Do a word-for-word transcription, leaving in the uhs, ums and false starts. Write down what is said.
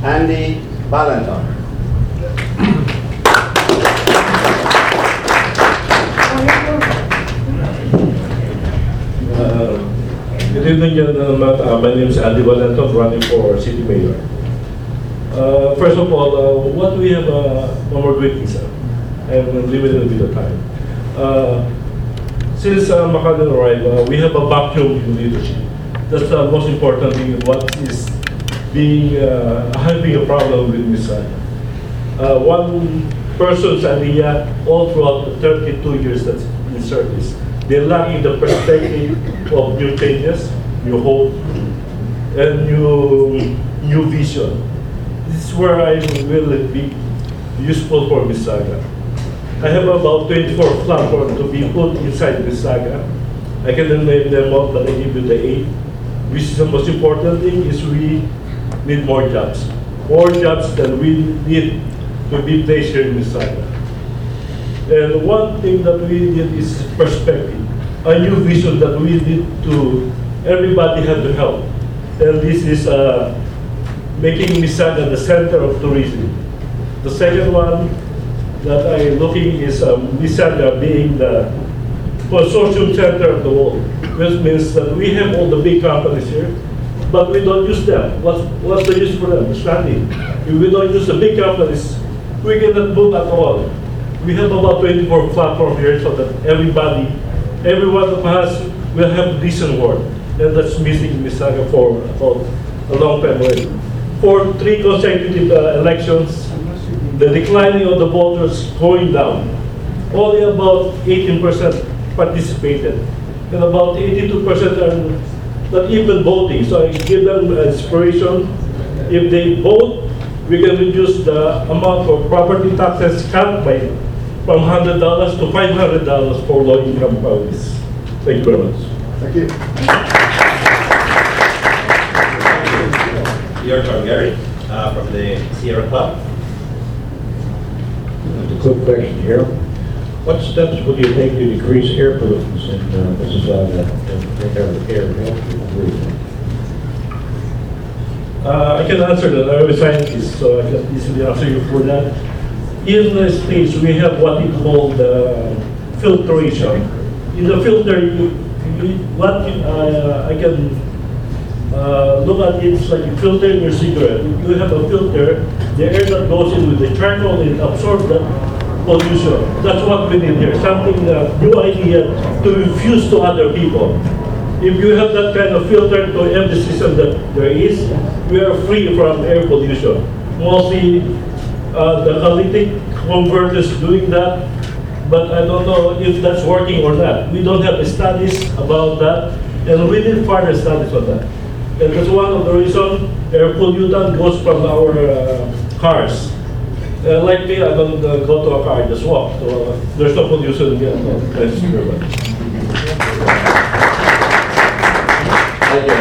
Andy Ballantyne. Uh, Good evening, gentlemen. Uh, my name is Andy Ballantyne, running for City Mayor. Uh, first of all, uh, what we have uh, no more greetings, sir. And limited a bit of time. Uh, since uh, McConnell arrived, uh, we have a vacuum in leadership. That's the most important thing. What is being uh, having a problem with Messiah. Uh, one person's idea all throughout the thirty-two years that's in service. They're lacking the perspective of new changes, new hope, and new new vision. This is where I will be useful for Miz Saga. I have about twenty-four platforms to be put inside Miz Saga. I can name them all, but I give you the eight. Which is the most important thing is we need more jobs. More jobs than we need to be placed here in Miz Saga. And one thing that we need is perspective, a new vision that we need to, everybody have to help. And this is uh, making Miz Saga the center of tourism. The second one that I'm looking is um, Miz Saga being the consortium center of the world, which means that we have all the big companies here, but we don't use them. What's, what's the use for them? It's nothing. If we don't use the big companies, we cannot move at all. We have about twenty-four platforms here so that everybody, every one of us will have decent work. And that's missing in Miz Saga for about a long time already. For three consecutive uh, elections, the declining of the voters going down. Only about eighteen percent participated. And about eighty-two percent are not even voting. So I give them inspiration. If they vote, we can reduce the amount of property taxes cut by from one hundred dollars to five hundred dollars for low-income families. Thank you very much. Thank you. Your turn, Gary, uh, from the Sierra Club. Just a quick question here. What steps will you take to decrease air pollutants in uh, Mississauga and and air health breathing? Uh, I can answer that. I'm a scientist, so I can easily answer you for that. In the States, we have what we call the filtration. In the filter, you, you, what you, uh, I can uh, look at it, it's like you filter in your cigarette. You have a filter, the air that goes in with the charcoal, it absorbs that pollution. That's what we need here, something, uh, new idea to infuse to other people. If you have that kind of filter to every system that there is, we are free from air pollution. Mostly uh, the catalytic converters doing that, but I don't know if that's working or not. We don't have studies about that, and we need further studies on that. And that's one of the reasons air pollutant goes from our uh, cars. Uh, like me, I don't uh, go to a car, I just walk. So uh, there's no pollution here. Thanks very much. Thank you.